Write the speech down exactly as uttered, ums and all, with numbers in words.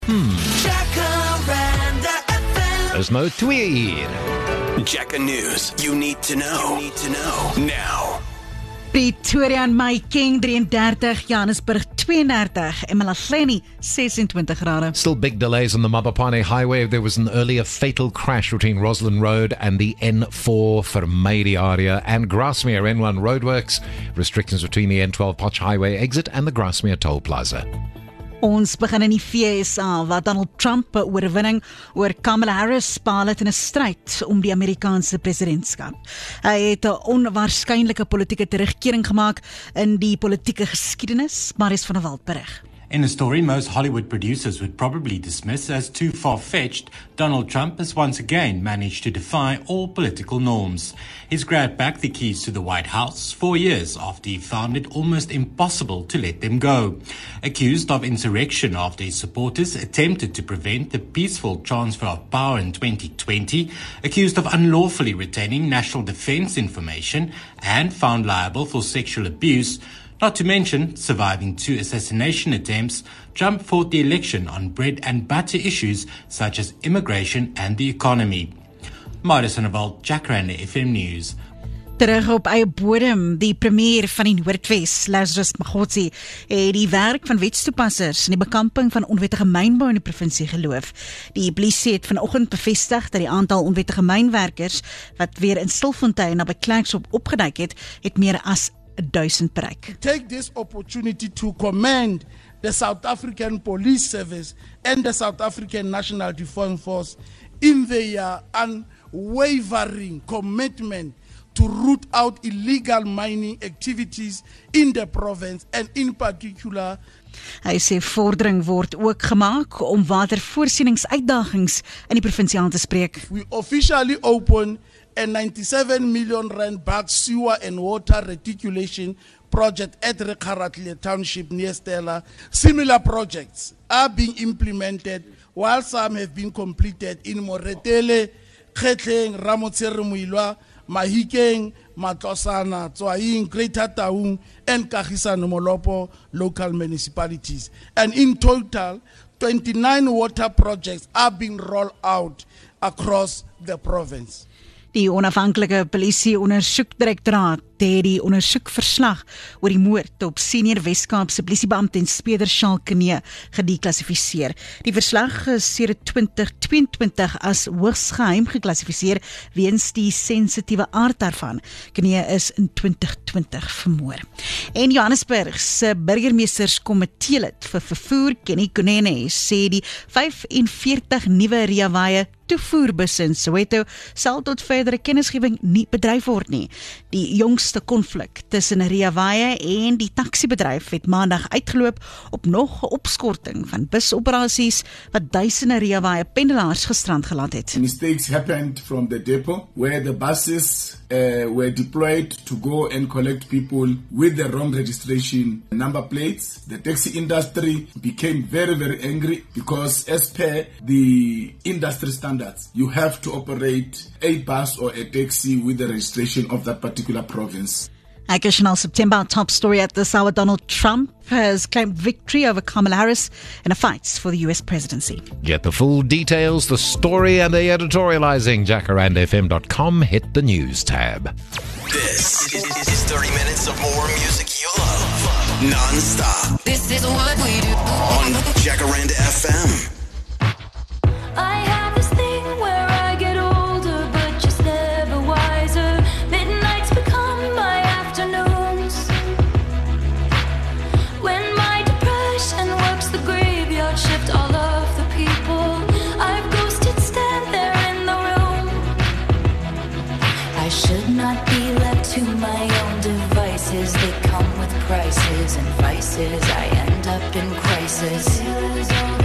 Hmm. Jacaranda F M. Is nou twee uur. Jacka News. You need to know. You need to know. Now. Pretoria en Mahikeng drieëndertig, Johannesburg tweeëndertig en Malahleni sesentwintig grade. Still big delays on the Mabopane Highway. There was an earlier fatal crash between Roslyn Road and the N four Vermeide area and Grasmere N one roadworks. Restrictions between the N twelve Potch Highway exit and the Grasmere Toll Plaza. Ons begin in die V S A, waar Donald Trump 'n oorwinning oor Kamala Harris behaal het in 'n stryd om die Amerikaanse presidentskap. Hy het 'n onwaarskynlike politieke terugkering gemaak in die politieke geskiedenis, maar is van 'n Walt berig. In a story most Hollywood producers would probably dismiss as too far-fetched, Donald Trump has once again managed to defy all political norms. He's grabbed back the keys to the White House four years after he found it almost impossible to let them go. Accused of insurrection after his supporters attempted to prevent the peaceful transfer of power in twenty twenty, accused of unlawfully retaining national defense information, and found liable for sexual abuse, not to mention surviving two assassination attempts, Trump fought the election on bread and butter issues such as immigration and the economy. Marius van der Walt, Jacaranda F M News. Terug op eie bodem, die premier van die Noordwes, Lazarus Magotsi, het die werk van wetstoepassers en die bekamping van onwettige mynbou in die provinsie geloof. Die polisie het vanoggend bevestig dat die aantal onwettige mynwerkers wat weer in Stilfontein naby Klerksdorp opgeduik het, het meer as duisend bereik. Take this opportunity to commend the South African Police Service and the South African National Defence Force in their unwavering commitment to root out illegal mining activities in the province and in particular. Hy sê vordering word ook gemaak om watervoorsieningsuitdagings in die provinsie aan te spreek. We officially open a ninety-seven million rand back sewer and water reticulation project at Rekaratle Township near Stella. Similar projects are being implemented, while some have been completed in Moretele, Khetleng, Ramotsere Muilwa, Mahikeng, Matlosana, Tsoaing, Greater Taung, and Kagisan Molopo local municipalities. And in total, twenty-nine water projects are being rolled out across the province. Die onafhanklike polisie ondersoekdirektoraat het die ondersoekverslag oor die moord op senior Wes-Kaapse polisiebeampte en speurder Charles Kane gedeklassifiseer. Die verslag is sedert twintig tweeëntwintig as hoogs geheim geklassifiseer weens die sensitiewe aard daarvan. Kane is in twintig twintig vermoor. En Johannesburg se burgemeesterskomitee lid vir vervoer, Kenny Kunene, sê die vyf-en-veertig nuwe Rea Vaya toevoerbusse in Soweto sal tot verdere kennisgewing nie bedryf word nie. Die jongste konflik tussen Rea Vaya en die taksiebedryf het maandag uitgeloop op nog 'n opskorting van busoperasies wat duisende Rea Vaya pendelaars gisterand gelaat het. Mistakes happened from the depot where the buses uh, were deployed to go and collect people with the wrong registration number plates. The taxi industry became very, very angry because as per the industry standards, you have to operate a bus or a taxi with the registration of that particular province. Additional September top story at this hour, Donald Trump has claimed victory over Kamala Harris in a fight for the U S presidency. Get the full details, the story and the editorializing. Jacaranda F M dot com. Hit the news tab. This is, is thirty minutes of more music you love. Non-stop. This is what we do on Jacaranda F M. I have this thing where I get older, but just never wiser. Midnights become my afternoons. When my depression works the graveyard shift, all of the people I've ghosted stand there in the room. I should not be left to my own devices. They come with prices and vices. I end up in crisis.